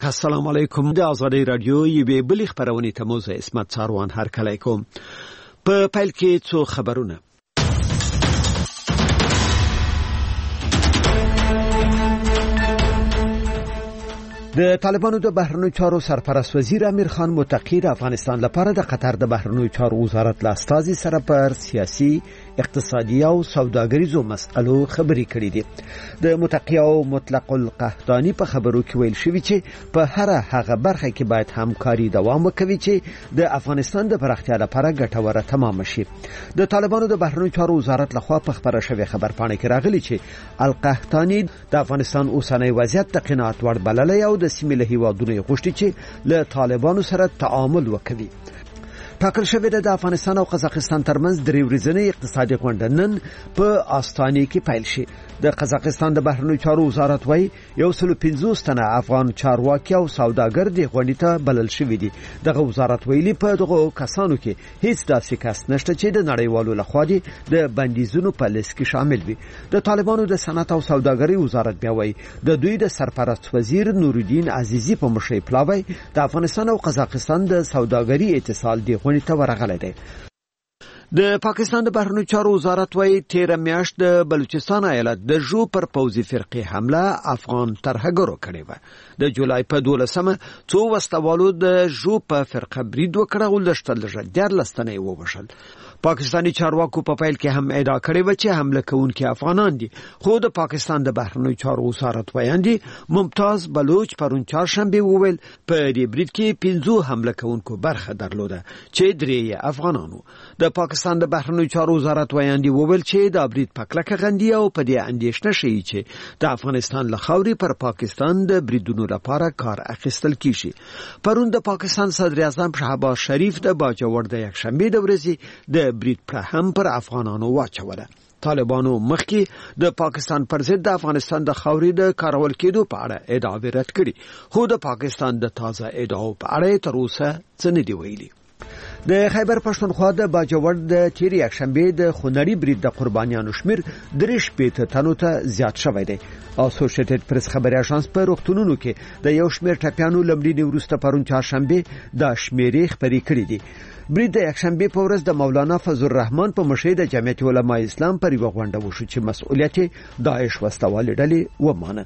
السلام علیکم. د آزادی رادیو یوې بلې خبرونې ته مو زه اسمت ساروان هرکلی کوم. په پیل کې څو خبرونه. د طالبانو د بهرنیو چارو سرپرست وزیر امیر خان متقی د افغانستان لپاره د قطر د بهرنیو چارو وزارت له استازي سره پر سیاسي، اقتصادي او سوداګریزو مسألو خبرې کړې دي. د متقی او مطلق القحطانی په خبرو کې ویل شوی چې په هر هغه برخه کې باید همکاري دوام وکړي چې د افغانستان د پراختیا لپاره ګټوره تمام شي. د طالبانو د بهرنیو چارو وزارت لخوا په خبره شوی خبرپاڼه کې راغلی چې القحطانی د افغانستان اوسنی وضعیت د قناعت وړ بللی او د سیمې له هیوادونو غوښتي چې له طالبانو سره تعامل وکړي. ټاکل شوی د افغانستان او قزاقستان ترمنځ درې ورځنۍ اقتصادي غونډه نن په آستانه کې پیل شي. د قزاقستان د بهرنیو چارو وزارت وايي 150 تنه افغان چارواکي او سوداګر د غونډې ته بلل شوي دي. دغه وزارت ویلي په دغه کسانو کې هیڅ داسې کس نشته چې د نړیوالو لخوا د بندیزونو په لیست کې شامل وي. د طالبانو د صنعت او سوداګرۍ وزارت بیا وايي د دوی د سرپرست وزیر نورالدین عزیزی په مشرۍ پلاوی د افغانستان او قزاقستان د سوداګرۍ اتصال دی غونډې ته ورغلی دی. د پاکستان د بهرنیو چارو وزارت وايي تیر میاشت د بلوچستان ایالت د جو پر پوځي فرقې حمله افغان ترهګرو کړې و. د جولای په 12مه څو وسوالو د جو په فرقه برید وکړ او لږ 14 تنه ووژل. پاکستانی چارواکو په پیل کې هم ادعا کړې و چې حمله کوونکي افغانان دي، خو د پاکستان د بهرنیو چارو وزارت وایي ممتاز بلوچ پرون چهارشنبه وویل په دې برید کې 15 حمله کوونکو برخه درلوده چې 3 افغانانو. د پاکستان د بهرنیو چارو وزارت وایي وویل چې دا برید په کلکه غندي او په دې اندېښنه شي چې د افغانستان له خاورې پر پاکستان د بریدونو لپاره کار اخیستل کیږي. پرون د پاکستان صدر اعظم شهباز شریف د باجوړ د یکشنبه د ورځې د برید پر هم پر افغانانو واچوله. طالبانو مخکې د پاکستان پر ضد د افغانستان د خاورې د کارول کېدو په اړه ادعاوې رد کړي، خو د پاکستان د تازه ادعاو په اړه تر اوسه څه نه دی ویلي. د خیبر پښتونخوا د باجوړ د تیر یکشنبه د خونړي برید د قربانیانو شمیر 3 تنو ته زیات شوی دی. اسوسییټډ پریس خبري اژانس په روغتونونو کې د یو شمیر ټپیانو لمړي وروسته پرون چهارشنبه د شمیرې خبري کړې دي. برید د یکشنبه په ورځ د مولانا فضل الرحمن په مشرۍ د جمعیت علماء اسلام پر یو غونډه وشو چې مسؤلیت داعش وسوالې ډلې ومانه.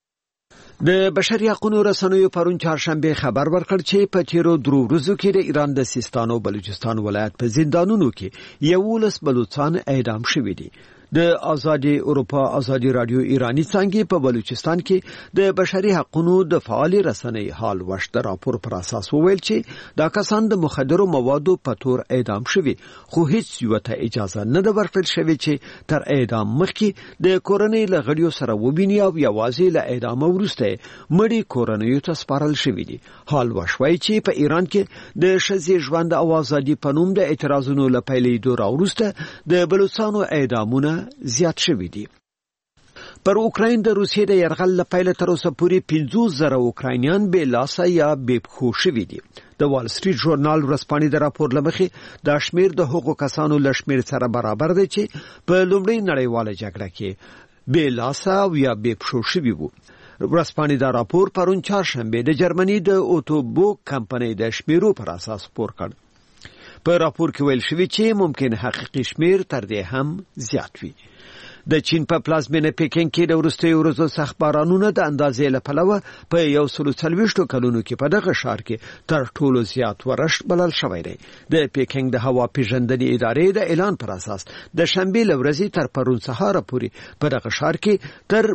د بشري حقوقو رسنیو پرون چهارشنبه خبر ورکړ چې په تیرو 3 ورځو کې د ایران د سیستان او بلوچستان ولایت په زندانونو کې 11 بلوچستان اعدام شوي دي. د آزادي اروپا آزادي رادیو ایرانی څنګه په بلوچستان کې د بشري حقوقو د فعال رسنۍ حال وشت راپور پر اساس وویل چې دا کسان د مخدرو موادو په تور اعدام شوي، خو هیڅ یو ته اجازه نه ده ورکړل شوې چې تر اعدام مخکې د کورنۍ له غړیو سره وبیني او یوازې له اعدام وروسته مړي کورنۍ ته سپارل شوي دي. حال وشوي چې په ایران کې د ښځې ژوند او ازادي په نوم د اعتراضونو له پیلېدو راوروسته د بلوچستانو اعدامونه زیات شوي دي. پر اوکراین د روسیې د یرغل له پیله تر اوسه پورې 15,000 اوکراینیان بې لاسه یا بې پښو شوي دي. د وال سټریټ ژورنال ورځپاڼې د راپور له مخې دا شمیر د هغو کسانو له شمیر سره برابر دی چې په لومړۍ نړیواله جګړه کې بې لاسه او یا بې پښو شوي وو. ورځپاڼې دا راپور پرون چهارشنبه د جرمني د اوټوبوک کمپنۍ د شمیرو پر اساس خپور کړ. په راپور کې ویل شوی چې ممکن حقیقي شمیر تر دې هم زیات وي. د چین په پلازمینه پیکینګ کې د وروستیو ورځو سخت بارانونه د اندازې له پلوه په 140 کلونو کې په دغه ښار کې تر ټولو زیات ورشت بلل شوی دی. د پیکینګ د هوا پیژندنې ادارې د اعلان پر اساس د شنبه له ورځې تر پرون سهار پورې په دغه ښار کې تر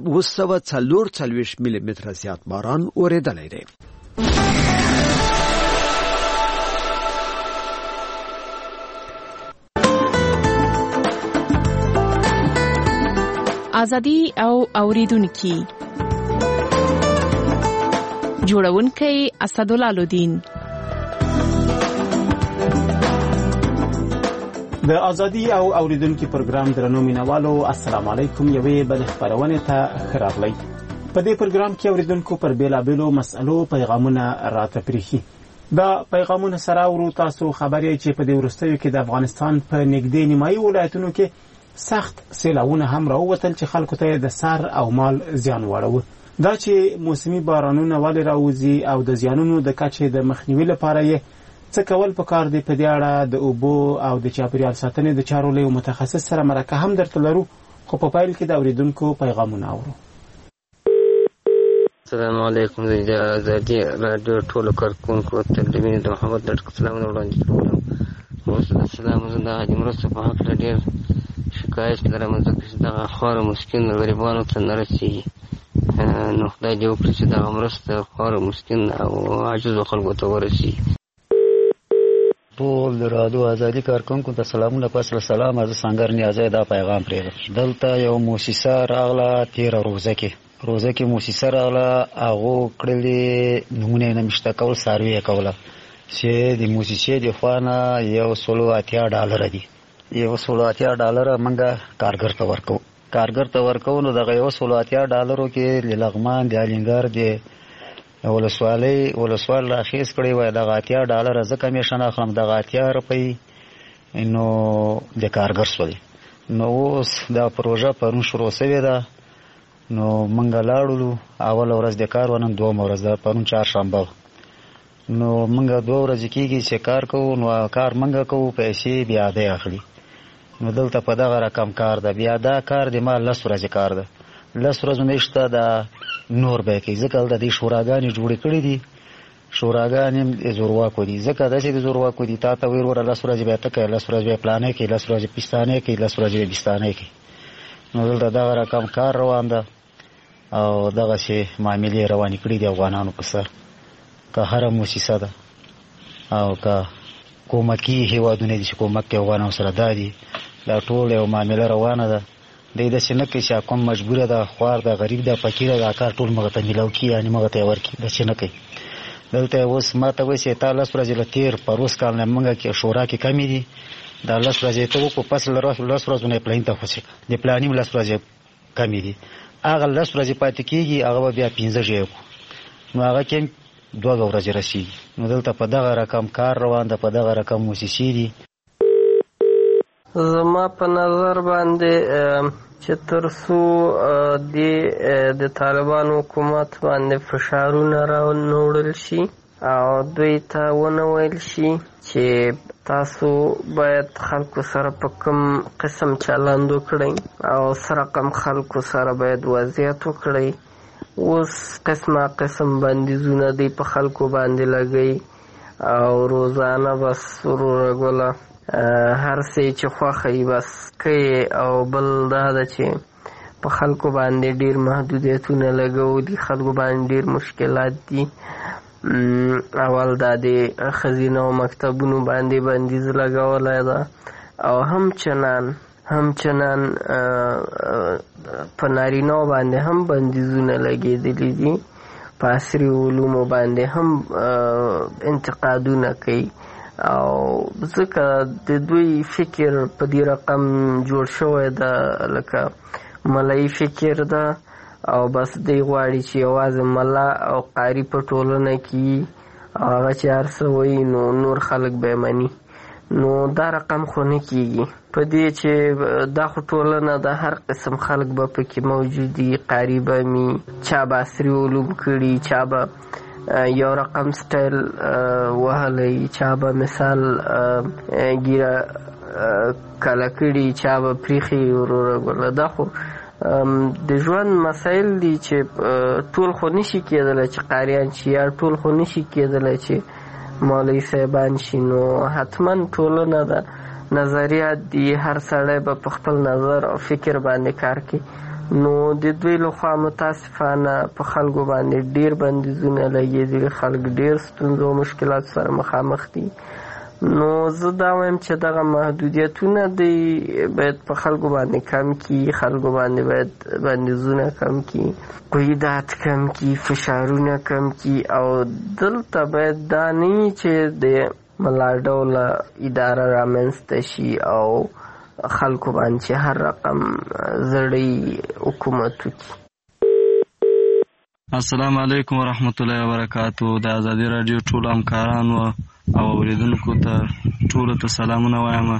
244 ملي متره زیات باران اوریدلی دی. ازادي او اوریدونکي جوړونکي اسدالله الدین. د ازادي او اوریدونکو پروګرام درنو مینوالو السلام علیکم. یوې بل خبرونه ته خراغلی. په دې پروګرام کې اوریدونکو پر بیلابیلو مسألو پیغامونه راته پریخي. دا پیغامونه سره ورو تاسو خبرې چې په دې ورستیو کې د افغانستان په نږدې نیمایي ولایتونو کې سخت سیلاونه هم راووتل چې خلکو ته د سر او مال زیان واړو. دا چې موسمي بارانونه ولې راوځي او د زیانونو د کچې د مخنیوي لپاره یې څه کول پکار دی، په دې اړه د اوبو او د چاپیریال ساتنې د چارو له متخصص سره مرکه هم درته لرو، خو په پیل کې د اوریدونکو پیغامونه اورو. السلام علیکم. د ازادي رادیو ټولو کارکونکو ته د مینې د محمد ډاکټر سلام وړاندې کوم. وروسته د سلام زه د حاجي مرستو په هکله ډېر شکایت لرم، ځکه چې دغه خواره مسکین غریبانو ته نه رسېږي. نو خدای دې وکړي چې دغه مرسته خواره مسکین او عاجزو خلکو ته ورسېږي. ټول د رادیو ازادي کارکونکو ته سلامونه. پس له سلامه زه سنګر نیازی دا پیغام پرېږدم. دلته یو موسسه راغله تېره روزه کې موسسه راغله، هغو کړلې نمونه یې نه مشته کول، سروې یې کوله چې د موسسې د خوا نه $180 دي. $180 موږ کارګر ته ورکوو. نو دغه $180 کې د لغمان د الینګار د ولسوال راخیز کړی وای دغه $80 زه کمیشن اخلم، دغه 80 روپۍ نو د کارګر سولې. نو اوس دا پروژه پرون شروع شوې ده. نو منګه لاړو، اول ورځ د کار ونن، دوم ورځ ده پرون چهارشنبه. نو منګه 2 ورځې کېږي چې کار کوو. نو کار منګه کوو، پیسې بیا دی اخلي. نو دلته په دغه رقم کار ده. بیا دا کار د ما 10 ورځې کار ده. 10 ورځې نشته دا نور به کوي، ځکه دلته د شوراګانې جوړې کړې دي. شوراګانې زورواکو دي، ځکه داسې د زورواکو دي. تا ته ویل وره 10 ورځې به ته کوې، 10 ورځې به پلانې کوي، 10 ورځې پستانې کوي، 10 ورځې به بستانې کوي. نو دلته دغه رقم کار روان ده او دغسې معاملې روانې کړي دي افغانانو په سر. که هره موسسه ده او که کومکي هېوادونه دي چې کومک کوي افغانانو سره، دا دي دا ټول یو معامله روانه ده. دی داسې نه کوي چې کوم مجبوره ده، خوار ده، غریب ده، فقیره ده، کار ټول مغه ته میلاو کړي، یعنې مغه ته یې ورکړي. داسې نه کوي. دلته اوس ما ته وایي چې تا 10 ورځې له تېر پروس کال نه موږ کې شورا کې کمې دي. دا 10 ورځې ته وکړو، پس له 10 ورځو نه یې پلان ته خوشي د پلاني 10 ورځې کمې دي. هغه 10 ورځې پاتې کېږي، هغه به بیا 15 ژې وکړو. نو هغه کې 2 ورځې رسېږي. نو دلته په دغه رقم کار روان ده، په دغه رقم موسسې دي. زما په نظر باندې چې تر څو د طالبانو حکومت باندې فشارونه راوړل شي او دوی ته ونه ویل شي چې تاسو باید خلکو سره په کوم قسم چلند وکړئ او سره کوم خلکو سره باید وضعیت وکړئ. اوس قسم بندیزونه دی په خلکو باندې لګي او روزانه بس ورغوله هر څه چې خوښي بس کوي. او بل دا ده چې په خلکو باندې ډیر محدودیتونه لګو دي، خلکو باندې ډیر مشکلات دي. اول دا د خزینه او مکتبونو باندې بندیز لګولای ده او همچنان په نارینه‌و باندې هم بندیزونه لګېدلي دي. په عصري علومو باندې هم انتقادونه کوي او ځکه د دوی فکر په دې رقم جوړ شوی ده لکه ملایي فکر ده او بس دی غواړي چې یوازې ملا او قاری په ټولنه کې هغه چې هر څه وایي نو نور خلک به یې مني. نو دا رقم خو نه کېږي په دې چې دا خو ټولنه د هر قسم خلک به پکې موجود دي. قاری به می چا به عصري علوم کړي، چا به یو رقم سټایل وهلی، چا به مثال ګیره کله کړي، چا به پریخي وروره. دا خو د ژوند مسایل دي چې ټول خو نشي کېدلی چې قاریان شي یا ټول خو نشي کېدلی چې مولوي صاحبان شي. نو حتما ټولنه ده، نظریات دي، هر سړی به په خپل نظر او فکر باندې کار کوي. نو د دوی لخوا متاسفانه په خلکو باندې ډیر بندیزونه لګېدلي، خلک ډیر ستونزو او مشکلات سره مخامخ دي. نو زه دا وایم چې دغه محدودیتونه دی باید په خلکو باندې کم کی، خلکو باندې باید بندیزونه کم کی، قیودات کم کی، فشارونه کم کی. او دلته باید دا نه چې د ملا ډوله اداره رامنځته شي او خلکو باندې چې هر رقم زړی حکومت وکړي. السلام علیکم ورحمت الله وبرکاتو. د ازادي رادیو ټول همکارانو او اوریدونکو ته ټولو ته سلامونه وایم.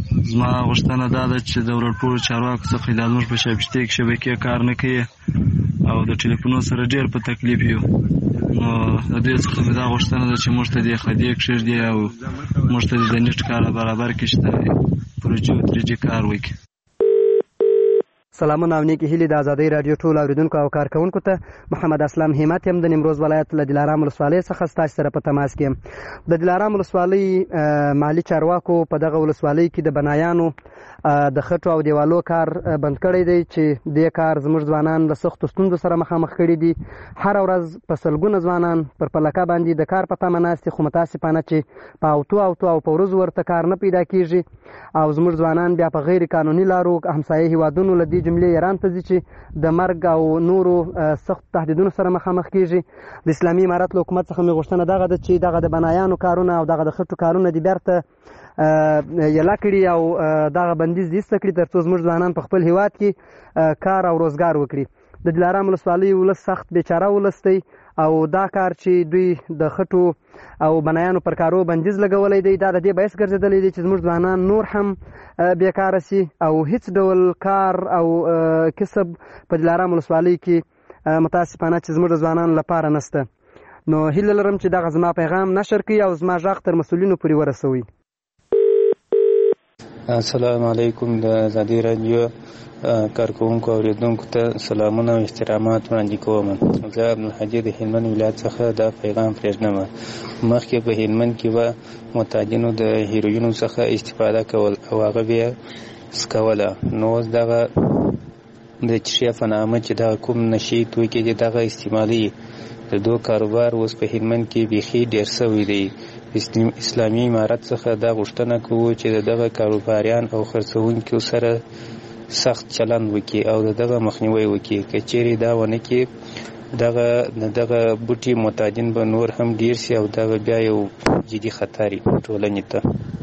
زما غوښتنه دا ده چې د ورلپورو چارواکو څخه د زموږ په شبکې کار نه کوي او د ټلیفونو سره ډېر په تکلیف یو. نو د دې څخه مې دا غوښتنه ده چې موږ ته دې خدې کښېږدي او موږ ته د نیټ کار برابر کړي چې د پروژې او 3G کار وکړي. سلامونه او نیکی هیلې د ازادۍ رادیو ټول اوریدونکو او کارکونکو ته. محمد اسلام همت یم د نیمروز ولایت له دلارام ولسوالۍ څخه ستاسو سره په تماس کې یم. د دلارام ولسوالۍ مالی چارواکو په دغه ولسوالۍ کې د بنایانو د خټو او دیوالو کار بند کړی دی چې دې کار زموږ ځوانان له سختو ستونزو سره مخامخ کړي دي. هر ورځ په سلګونه ځوانان پر پلکه باندې د کار په تمه ناست دي، خو متاسفانه چې په اوتو او په ورځ ورته کار نه پیدا کیږي او زموږ ځوانان بیا په غیر قانوني لارو همسایه هیوادونو له دې جملې ایران ته ځي چې د مرګ او نورو سخت تهدیدونو سره مخامخ کیږي. د اسلامي امارت له حکومت څخه مې غوښتنه دغه ده چې دغه د بنایانو کارونه او دغه د خټو کارونه دې بیرته یلا کړي او دغه بندیز ایسته کړي ترڅو زموږ ځوانان په خپل هیواد کې کار او روزګار وکړي. د دلارام ولسوالۍ ولس سخت بیچاره ولس دی او دا کار چې دوی د خټو او بنایانو پر کارو بندیز لګولی دی دا د دې باعث ګرځېدلی دی چې زموږ ځوانان نور هم بیکاره سي او هیڅ ډول کار او کسب په دلارام ولسوالۍ کې متاسفانه چې زموږ ځوانانو لپاره نشته. نو هیله لرم چې دغه زما پیغام نشر کړي او زما غږ تر مسؤلینو پورې ورسوي. السلام علیکم. د ازادۍ رادیو کارکوونکو اوریدونکو ته سلامونه او احترامات وړاندې کوم. زه عبدالحجي د هلمند ولایت څخه دا پیغام پرېږدم. مخکې په هلمند کې به معتادینو د هیروینو څخه استفاده کول او هغه بیا څکوله. نو اوس دغه د چشیا په نامه چې دغه کوم نشي توکي دي دغه استعمالي د دو کاروبار اوس په هلمند کې بیخي ډېر سوی دی. اسلامي امارت څخه دا غوښتنه کوو چې دغه کاروباریان او خرڅوونکو سره سخت چلند وکړي او دغه مخنیوي وکړي. که چیرې دا ونه کړي دغه بوټي معتادین به نور هم ډیر شي او دا بیا یو جدي خطر ټولنې ته.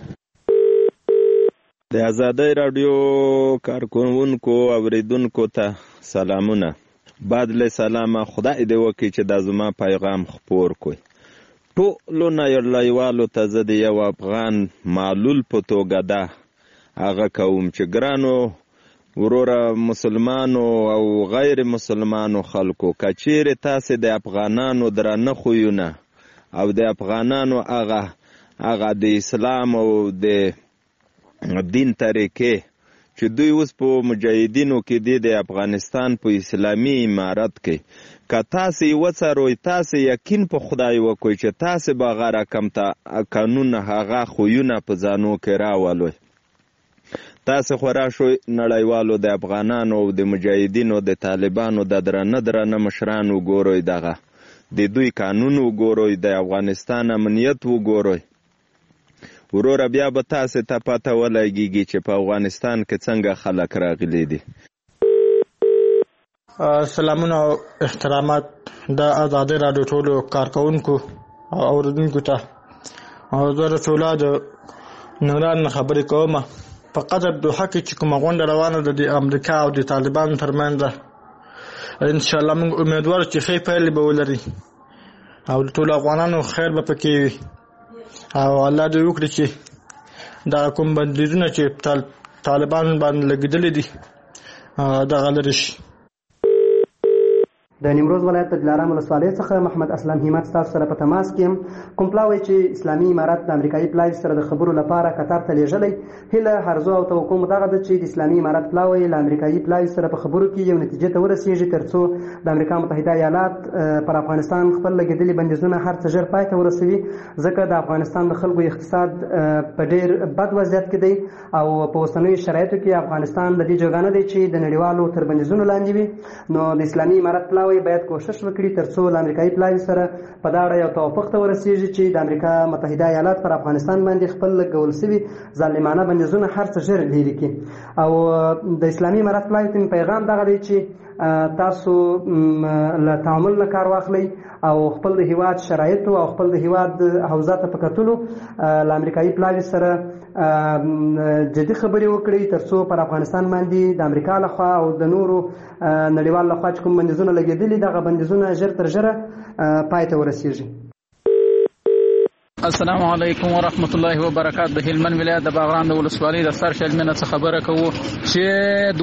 د ازادۍ رادیو کارکوونکو اوریدونکو ته سلامونه. بعد له سلامه خدای دې وکړي چې دا زما پیغام خپور کړي. ټولو نړیوالو ته زه د یو افغان معلول په توګه ده هغه کوم چې ګرانو وروره مسلمانو او غیر مسلمانو خلکو که چیرې تاسې د افغانانو درانه خویونه او د افغانانو هغه د اسلام او د دین طریقې چې دوی اوس په مجاهدینو کې دي د افغانستان په اسلامي امارت کې که تاسې وڅروئ تاسې یقین په خدای وکړئ چې تاسې به هغه رقم قانون هغه خویونه په ځانو کې راولئ. تاسې خورا شوئ نړیوالو د افغانانو او د مجاهدینو د طالبانو د درانه مشران وګورئ، دغه د دوی قانون وګورئ، د افغانستان امنیت وګورئ. وروره بیا به تاسې ته پته ولګېږي چې په افغانستان کې څنګه خلک راغلي دي. سلامونه او احترامات د ازادۍ رادیو ټولو کارکوونکو او اوریدونکو ته. او زه د ټوله د ننګرهار نه خبرې کوم. په قطر دوحه کې چې کومه غونډه روانه ده د امریکا او د طالبانو ترمنځ ده، انشاءالله موږ امیدوار چې ښې پایلې به ولري او د ټولو افغانانو خیر به پکې وي او الله دې وکړي چې دا کوم بندیزونه چې طالبان باندې لګېدلي دي دغه لرې شي. د نیمروز ولایت د دلارام ولسوالۍ څخه محمد اسلام همت ستاسو سره په تماس کې یم. کوم پلاوی چې اسلامي امارت د امریکایي پلاوی سره د خبرو لپاره قطر ته لیږلی، هیله هرزو او توقع مو دغه ده چې د اسلامي امارت پلاوی له امریکایي پلاوی سره په خبرو کې یو نتیجې ته ورسیږي ترڅو د امریکا متحده ایالات پر افغانستان خپل لګېدلي بندیزونه هر څه ژر پای ته ورسوي، ځکه د افغانستان د خلکو اقتصاد په ډېر بد وضعیت کې دی او په اوسنیو شرایطو کې افغانستان د دې جوګانه دی چې د نړیوالو تر بندیزونو لاندې وي. نو د اسلامي امارت پلاوی باید کوشش وکړي ترڅو له امریکایي پلاوی سره په دا اړه یو توافق ته ورسیږي چې د امریکا متحده ایالات پر افغانستان باندې خپل لګول شوي ظالمانه بندیزونه هر څه ژر لرې کړي. او د اسلامي امارت پلاوی ته پیغام دغه دی چې تاسو له تعامل نه کار واخلئ او خپل د هیواد شرایطو او خپل د هیواد حوزه ته په کتلو له امریکایي پلاوی سره جدي خبرې وکړي ترڅو پر افغانستان باندې د امریکا لخوا او د نورو نړیوال لخوا چې کوم بندیزونه لګېدلي دغه بندیزونه ژر تر ژره پای ته ورسیږي. السلام علیکم ورحمت الله وبرکاته. د هلمند ولایت د باغران د ولسوالۍ د سر شلمنه څخه خبره کوو چې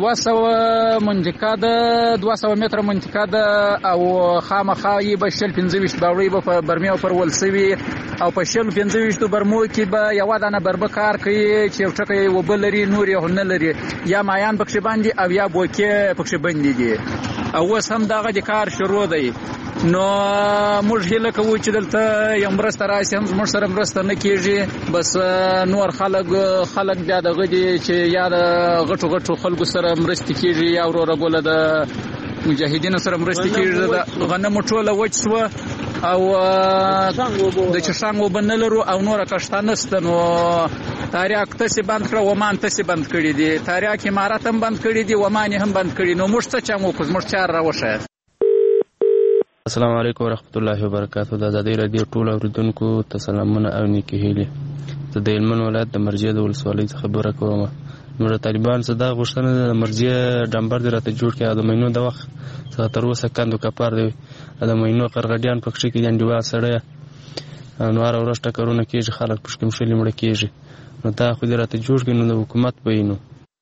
200 متره منطقه ده او خامخا یې به شل 25 باوړي به په برمه پر ولسوي او په شل 25 برمو کې به یو دانه بربه کار کوي چې یو ټکی وبلري نور یې نه لري یا مایان پکښ باندې او یا بوکي پکښ باندې دي او اوس هم دغه د کار شروع دی. نو موږ هیله کوو چې دلته یو مرسته راشي، هم موږ سره مرسته نه کیږي، بس نور خلک بیا دغه دي چې یا د غټو خلکو سره مرسته کیږي یا وروره ګوله د مجاهدینو سره مرسته کیږي. د غنمو ټوله وچ شوه او د چشانګ وبنه لرو او نور کښته نسته. نو تاریاک تاسې بند کړه، ومان تاسې بند کړي دي، تاریاک امارات هم بند کړي دي، ومان هم بند کړي. نو موږ څه چم وکړو؟ موږ چار راوښه. السلام علیکم ورحمت الله وبرکاته. د ازادي رادیو ټول اوریدونکو ته سلامونه او نیکی هیلې. زه د هلمند ولایت د مرجې د ولسوالۍ څخه خبره کوم. نو د طالبان څخه دا غوښتنه ده د مرجې ډمبر دې راته جوړ کړي. د مینو د وخت څخه تر اوسه کندو کپار دی، د مینو قرغډیان پکښې کې انډیوال سړی نو هره ورځ ټکرونه کېږي، خلک پکښې مشلې مړه کېږي. نو دا خو دې راته جوړ کړي نو د حکومت به یې نو.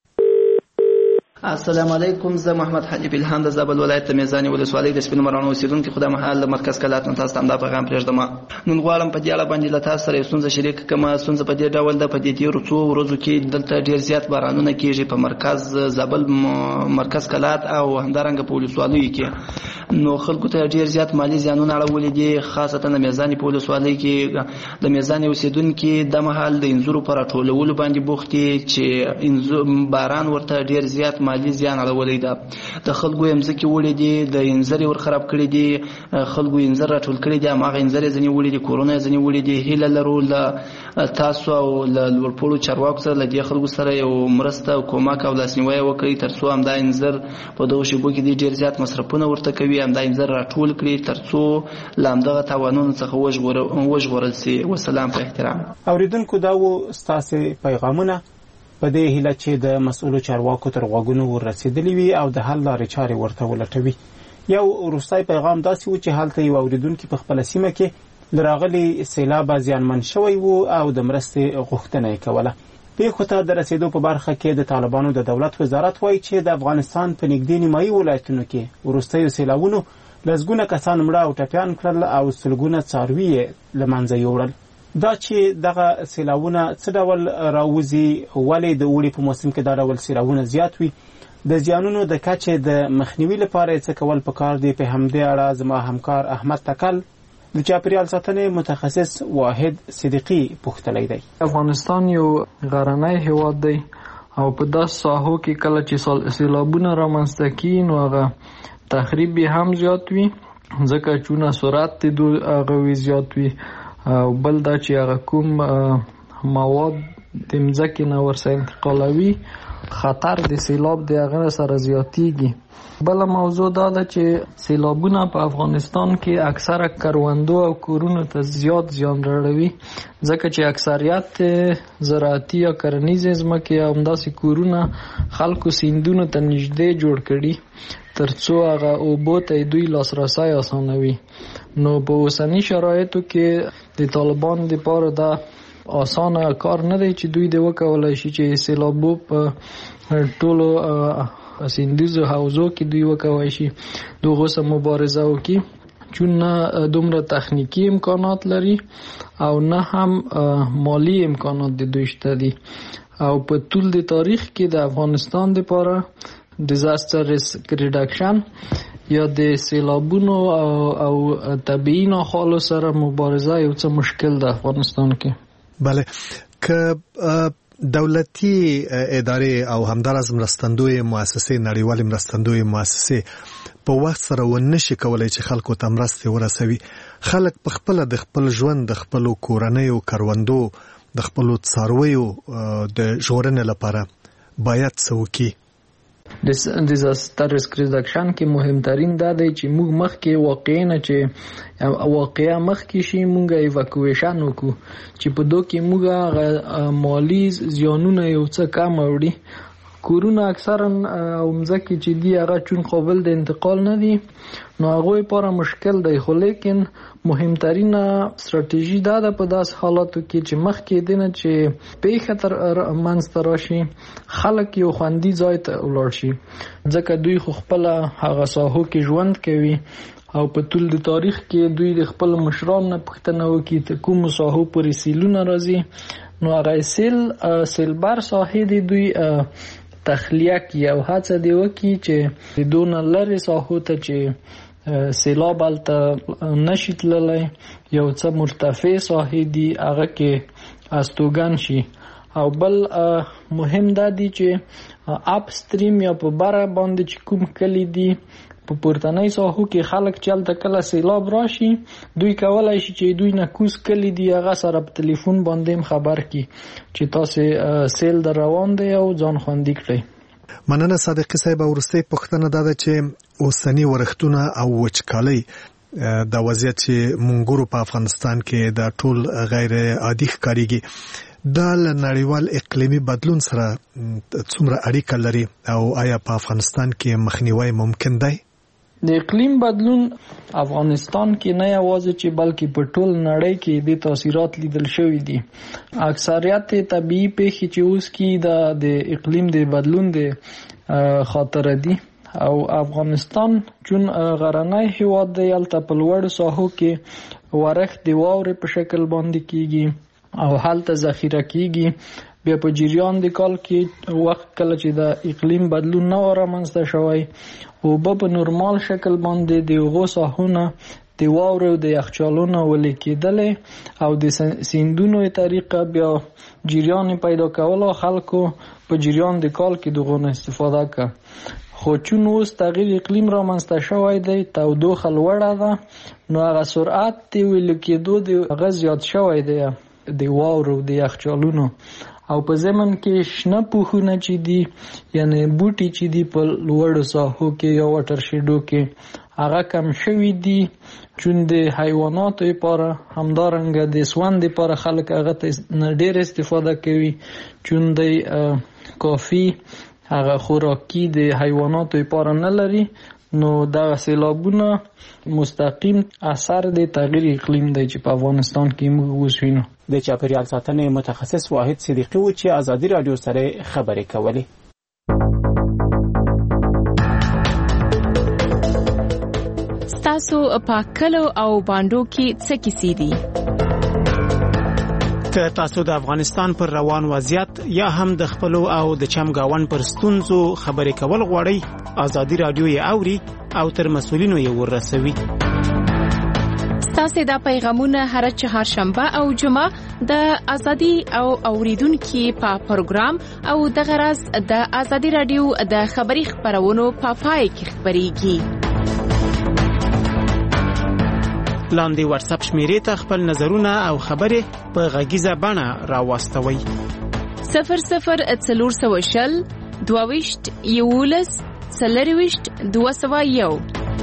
السلام علیکم. زه محمد حنیف الهام د زابل ولایت د میزانې ولسوالۍ د سپین مرانو اوسیدونکي خدای محل د مرکز کلات نن تاسو ته دا پیغام پرېږدم. نن غواړم په دې اړه باندې له تاسو سره یو ستونزه شریک کړم. ستونزه په دې ډول ده، په دې تیرو څو ورځو کې دلته ډېر زیات بارانونه کېږي په مرکز زابل مرکز کلات او همدارنګه په ولسوالیو کې. نو خلکو ته ډېر زیات مالی زیانونه اړولي دي، خاصتا د میزانې په ولسوالۍ کې د میزانې اوسیدونکي د مهال د انځورو په راټولولو باندې بوخت دي چې باران ورته ډېر زیات مالی زیان اړولی ده. د خلکو یې مځکې وړي دي، د انځر یې ور خراب کړي دي، خلکو یې انځر راټول کړي دي، هماغه انځر یې ځینې وړي دي، کورونه یې ځینې وړي دي. هیله لرو له تاسو او له لوړپوړو چارواکو سره له دې خلکو سره یو مرسته او کومک او لاسنیوی وکړي تر څو همدا انځر په دغو شېبو کې ډېر زیات مصرفونه ورته کوي، همدا انځر راټول کړي تر څو له همدغه تاوانونو څخه وژغورل سي. وسلام په احترام. اوریدونکو دا و ستاسې پیغامونه په دې هیله چې د مسؤلو چارواکو تر غوږونو ورسېدلي وي او د حل لارې چارې ورته ولټوي. یو وروستی پیغام داسې و چې هلته یو اوریدونکي په خپله سیمه کې له راغلي سیلابه زیانمن شوی و او د مرستې غوښتنه یې کوله. پیښو ته د رسېدو په برخه کې د طالبانو د دولت وزارت وایي چې د افغانستان په نږدې نیمایي ولایتونو کې وروستیو سیلابونو لسګونه کسان مړه او ټپیان کړل او سلګونه څاروي یې له منځه یوړل. دا چې دغه سیلابونه څه ډول راوځي، ولې د اوړي په موسم کې دا ډول سیلابونه زیات وي، د زیانونو د کچې د مخنیوي لپاره څه کول پکار دي، په همدې اړه زما همکار احمد تکل د چاپیریال ساتنې متخصص واحد صدیقي پوښتلی دی. افغانستان یو غرنی هیواد دی او په داسې ساحو کې کله چې سیلابونه رامنځته کیږي نو هغه تخریب هم زیات وي، ځکه چونه سرعت د هغه زیات وي او بل دا چې هغه کوم مواد د مځکې نه ورسره انتقالوي، خطر د سیلاب د هغه سره زیاتیږي. بل موضوع دا ده چې سیلابونه په افغانستان کې اکثره کروندو او کورونو ته زیات زیان رسوي، ځکه چې اکثریت زراعتي یا کرنیزې ځمکې او همداسې کورونه خلکو سیندونو ته نږدې جوړ کړي ترڅو هغه اوبو ته دوی لاسرسی اسانوي. نو په اوسني شرایطو کې د طالبان لپاره دا اسانه کار نه دی چې دوی د وکولای شي چې سیلابو په ټولو سیندیزو حوزو کې دوی وکوي شي دغه سره مبارزه وکړي، چون نه دومره تخنیکی امکانات لري او نه هم مالی امکانات د دوی شته دي. او په ټول د تاریخ کې د افغانستان لپاره ډیزاستر ریسک ریډکشن یا د سیلابونو او طبیعي ناخوالو سره مبارزه یو څه مشکل ده افغانستان کې. بله، که دولتي ادارې او همدارس مرستندوی مؤسسې، نړیوالې مرستندوی مؤسسې په وخت سره ونشي کولای چې خلکو ته مرستې ورسوي، خلک په خپل د خپل ژوند، د خپل کورنیو، کروندو، د خپل څارویو د ژغورنې لپاره باید څه وکړي؟ ډیزاستر ریسک ریډکشن کې مهمترین دا دی چې موږ مخکې واقعیا مخکې شي موږ ایواکویشن وکړو چې په دوی کې موږ مالی زیانونه یو څه کم وړي کورونه اکثرا او مځکې چې دي هغه چون قابل د انتقال نه دي نو هغوی لپاره مشکل دی خو لیکن مهمترینه ستراتیژي دا ده په داس حالاتو کې چې مخکې دینه چې پیښه تر منځته راشي خلک یو خوندي ځای ته ولاړ شي ځکه دوی خو خپله هغه ساحو کې ژوند کوي او په ټول د تاریخ کې دوی د خپل مشران نه پوښتنه وکړي ته کوم ساحو پورې سیلونه راځي نو هغه سیلبر ساحې د دوی تخلیه کی او هڅه دی وکړي چې د دون لري ساحو ته چې سیلاب هلته نشي تللی یو څه مرتفع ساحې دي هغه کې استوګن شي او بل مهم دا دی چې اپ سټریم یا په بره باندې چې کوم کلی دي په پورتنۍ ساحو کې خلک چې هلته کله سیلاب راشي دوی کولی شي چې دوی نه کوز کلی دي هغه سره په تلیفون باندې خبر کړي چې تاسې سیل در روان دی او ځان خوندي کړئ. مننه صادقي صاحب. وروستۍ پوښتنه دا ده چې اوسني ورښتونه او وچکالۍ د وضعیت چې مونږ په افغانستان کې د ټول غیر عادي ښکارېږي دا له نړیوال اقلیمي بدلون سره څومره اړیکه لري او آیا په افغانستان کې مخنیوي ممکن دی؟ د اقلیم بدلون افغانستان کې نه یوازې چې بلکې په ټول نړۍ کې د تاثیرات لیدل شوي دي. اکثریت طبیعي پیښې چې اوس کې د اقلیم د بدلون د خاطر دي او افغانستان چون غرنی هیواد دی هلته په لوړو ساحو کې ورښت د واورې په شکل باندې کیږي او هلته ذخیره کیږي بیا په جریان د کال کې وخت کله چې د اقلیم بدلون نه رامنځته شوی اوبه په نورمال شکل باندې د هغو ساحونه د واورې او د یخچالونو ولې کېدلې او د سیندونو طریقه بیا جریان پیدا کولو خلکو په جریان د کال کې دغه استفاده کړه خو چون اوس تغییر اقلیم رامنځته شوی دی تودوخه لوړه ده نو هغه سرعت د ویلې کېدو د هغه زیات شوی دی د واورو د یخچالونو او په زمن کې شنه پوښونه چې دي یعنی بوټي چې دي په لوړو ساحو کې یا واټر شیډو کې هغه کم شوي دي چون د حیواناتو لپاره همدارنګه د سوند لپاره خلک هغه ته ډېر استفاده کوي چون د کافي هغه خوراکي د حیواناتو لپاره نه لري نو دا سیلابونه مستقیم اثر د تغییر اقلیم دی چې په افغانستان کې موږ اوس وینو. د چاپیریال ساتنې متخصص واحد صدیقي و چې ازادي رادیو سره خبرې کولې. ستاسو په کلو او باندو کې څه کیسې دي؟ که تاسو د افغانستان پر روان وضعیت یا هم د خپلو او د چمګاون پر ستونزو خبرې کول غواړئ ازادي رادیو یې اوري او تر مسؤلینو یې ورسوي. ستاسو دا پیغامونه هر چهارشنبه او جمعه د ازادي او اوریدونکو په پروګرام او د غرض د ازادي رادیو د خبري خبرونو په پای کې خبريږي. لاندې واتس اپ شمیرې ته خپل نظرونه او خبرې په غږیزه بڼه راوستوئ. 0040 22 11 40 201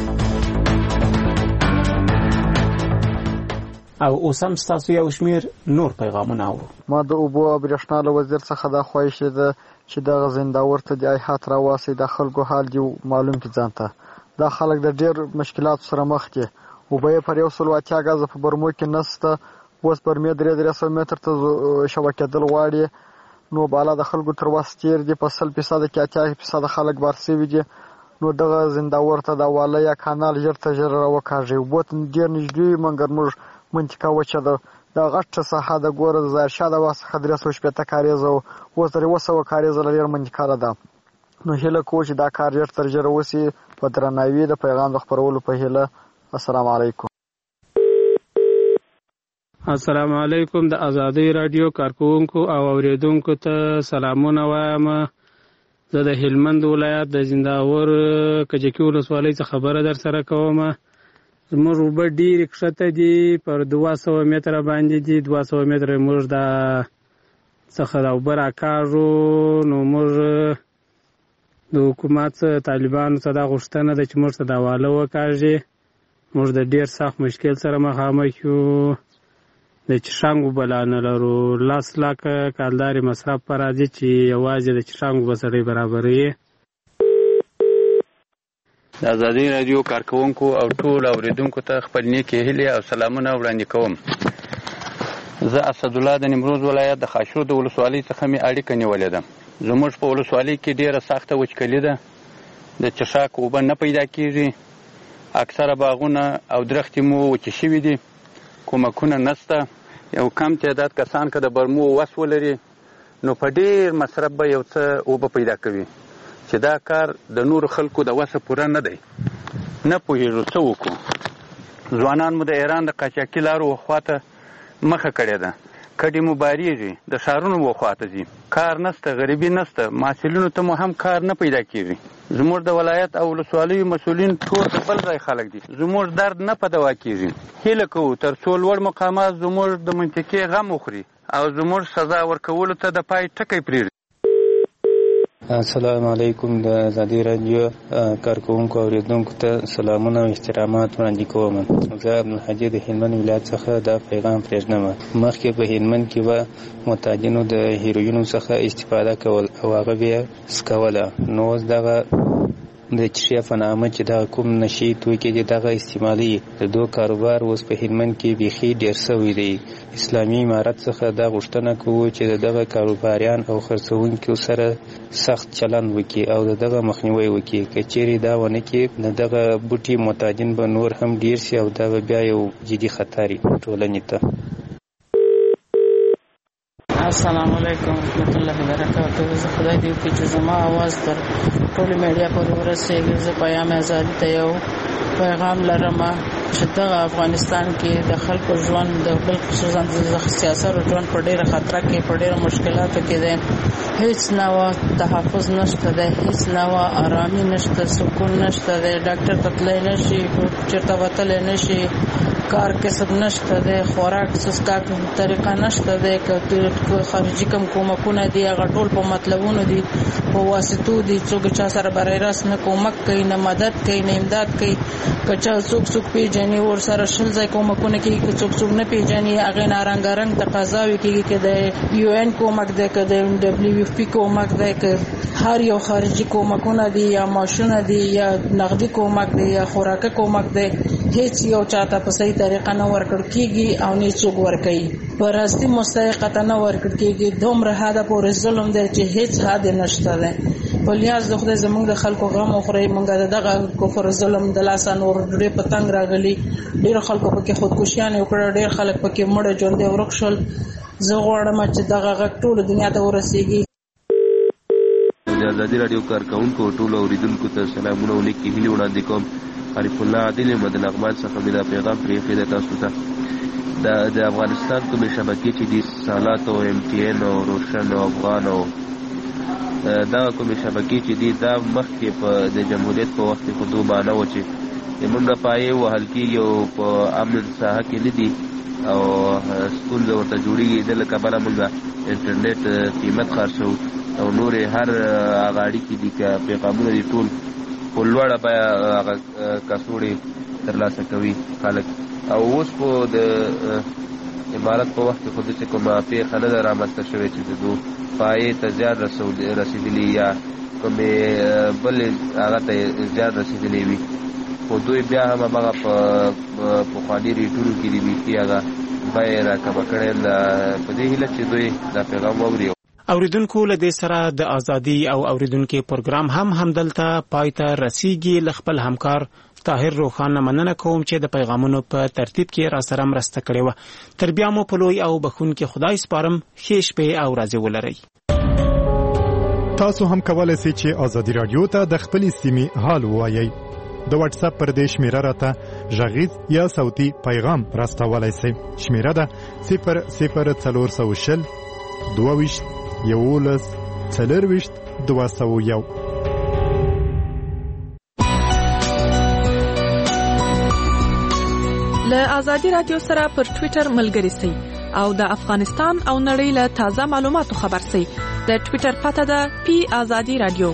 او اوس هم ستاسو یو شمیر نور پیغامونه اورو. ما د اوبو او برېښنا له وزیر څخه دا خواهش ده چې د زنداور ته د ایحات راواسي د خلکو حال دی معلوم کی ځانته دا خلک د ډېر مشکلات سره مخ دي. اوبه پر 180 غاز په برمو کې نسته اوس پر 300 متر ته شبکېدل غواړي نو بالا د خلکو تر واستیر دي په 100% کې 80% خلک بارسوي دي نو دغه زنداور ته دا واله یا کانال ژر راوکاږي وبوت ډېر نږدې منګر موږ منطقه وچه ده د غټه ساحه د ګوره د زارشاد واسه خدري 300 کاریزه او تر 200 کاریزه لري منطقه ده نو هله کوچ دا کار ژر تر وسی په درناوي د پیغام د خبرولو په هله. السلام علیکم. السلام علیکم. د ازادي رادیو کارکونکو او اوریدونکو ته سلامونه وایم. زه د هلمند ولایت د زنداور کجکی ولسوالۍ څخه خبره در سره کوم. موږ وب ډیر کښته دي پر 200 متر باندې دي 200 متر موږ د څخه دا وبر اکاژو نو موږ د حکومت طالبانو څخه دا غوښتنه ده چې موږ ته دا واله وکاږي. موږ د ډیر سخت مشکل سره مخامخ یو د چشانګو بلا نه لرو 10 لکه کالداري مصرف پر راځي چې یوازې د چشانګو بسړې برابرې. د ازادي رادیو کارکونکو او ټول اوریدونکو ته خپل نیکې هیلې او سلامونه وړاندې کوم. زه اسدالله د نیمروز ولایت د خاشرود ولسوالۍ څخه مې اړیکه نیولې ده. زموږ په ولسوالۍ کې ډیره سخته وچکلي ده. د چشاک اوبه نه پیدا کیږي. اکثره باغونه او درختې مو وچې شوي دي. کومکونه نشته. یو کم تعداد کسان که د برمو وس ولري نو په ډیر مصرف به یو څه اوبه پیدا کوي چې دا کار د نورو خلکو د وسه پوره نه دی. نه پوهېږو څه وکړو. ځوانان مو د ایران د قاچاقي لارو خواته مخه کړې ده. کډې مو بارېږي. د ښارونو وخواته ځي. کار نشته، غریبي نشته. محصلینو ته مو هم کار نه پیدا کېږي. زموږ د ولایت او ولسوالیو مسؤلین ټول د بل ځای خلک دي. زموږ درد نه په دوا کېږي. هیله کوو تر څو لوړ مقامات زموږ د منطقې غم وخوري او زموږ سزا ورکولو ته د پای ټکی پرېږدي. السلام علیکم. د ازادي رادیو کارکونکو اوریدونکو ته سلامونه او احترامات وړاندې کوم. زه عبدالحجي د هلمند ولایت څخه دا پیغام پرېږدم. مخکې په هلمند کې به معتادینو د هیروینو څخه استفاده کول او هغه بیا سکوله. نو اوس دغه د چشیا په نامه چې دغه کوم نشي توکي دي دغه استعمالي د دو کاروبار اوس په هلمند کې بیخي ډېر سوی دی. اسلامي امارت څخه دا غوښتنه کوو چې دغه کاروباریان او خرڅوونکو سره سخت چلند وکړي او دغه مخنیوي وکړي. که چیرې دا ونه کړي دغه بوټي معتادین به نور هم ډېر شي او دا به بیا یو جدي خطر ټولنې ته. السلام علیکم ورحمت الله وبرکاته. زه خدای دې وکړي چې زما اواز تر ټولې میډیا پورې ورسېږي. زه پیام ازادي ته یو پیغام لرم چې دغه افغانستان کې د خلکو ژوند د بل خصوصا د سیاسرو ژوند په ډېره خطره کې په ډېره مشکلاتو کې دی. هیڅ نوع تحفظ نشته دی. هیڅ نوع آرامي نشته. سکون نشته دی. ډاکټر ته تللی نشي. چېرته وتلی نشي. کار کسب نشته دی. خوراک څښاک طریقه نشته دی. که خارجي کوم کومکونه دي هغه ټول په مطلبونو دي، په واسطو دي. څوک چا سره برای راست نه کومک کوي، نه مدد کوي، نه امداد کوي. که چا څوک پیژني ورسره شل ځای کومکونه کوي. که څوک نه پیژني هغې نه رنګارنګ تقاضاوې کېږي که د یو این کومک دی، که د ډبلیو اف پي کومک دی، که هر یو خارجي کومکونه دي یا معاشونه دي یا نغدي کومک دی یا خوراکه کومک دی. هیڅ یو چاته په صحیح طریقه نه ورکړل کېږي او نه څوک ورکوي. په راستي مستحقته نه ورکړل کېږي. دومره حده پورې ظلم دی چې هیڅ حد نشته دی. په لیاز د خدای زموږ د خلکو غم وخورئ. موږ دغه کفر ظلم د لاسه نور ډېر په تنګ راغلي. ډېرو خلکو پکې خودکشیانې وکړه. ډېر خلک پکې مړه ژوندي ورک شول. زه غواړم چې دغه غږ ټوله دنیا ته ورسېږي. د ازادي راډیو کارکونکو ټولو اوریدونکو ته سلامونه او نیکې هیلې وړاندې کوم. عارف الله عادل یم د لغمان څخه مې دا پیغام پرېښی دی تاسو ته. د افغانستان کومې شبکې چې دي سالات او ایم ټي این او روشن او افغان او دغه کومې شبکې چې دي دا مخکې په د جمهوریت په وخت کې خو دومانه وه چې زمونږ د پایې وهل کېږي او په امن ساحه کې نه دي او ستونزه ورته جوړېږي. د له کبله موږ انټرنیټ قیمت خرڅوو او نورې هر هغه اړیکې دي که پیغامونه دي ټول په لوړه بیه هغه کڅوړې ترلاسه کوي خلک. او اوس خو د امارت په وخت کې خو داسې کومه پېښه نه ده رامنځته شوې چې د دو پایې ته زیان رسېدلي یا کومې بلې هغه ته زیان رسېدلی وي. خو دوی بیا هم همغه په پخواني ریټونو کې دي بیخي هغه بیې راکمه کړې ده. په دې هیله چې دوی دا پیغام واوري. اوریدونکو له دې سره د ازادي او اوریدونکو پروګرام هم دلته پای ته رسیږي. ل خپل همکار طاهر روخانه مننه کوم چې د پیغامونو په ترتیب کې را سره مرسته کړې و. تر بیا مو په لوی او بخونکي خدای سپارم. ښه شپه او ورځې ولرئ. تاسو هم کولای شئ چې ازادي رادیو ته د خپل سیمې حال ووایئ. د واتس اپ پر دې شمیره راته غږیز یا صوتي پیغام راستولای شئ. شمیره ده 00420 22 11 40 201. له ازادي رادیو سره پر ټوئیټر ملګري شئ او د افغانستان او نړۍ له تازه معلوماتو خبر شئ. د ټوئیټر پته ده پی ازادي رادیو.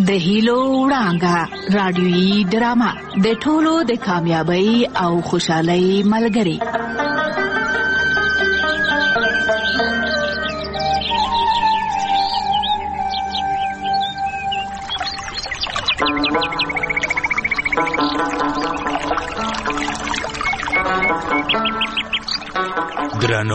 د هیلو وړانګه رادیويي ډرامه د ټولو د کامیابی او خوشحالۍ ملګری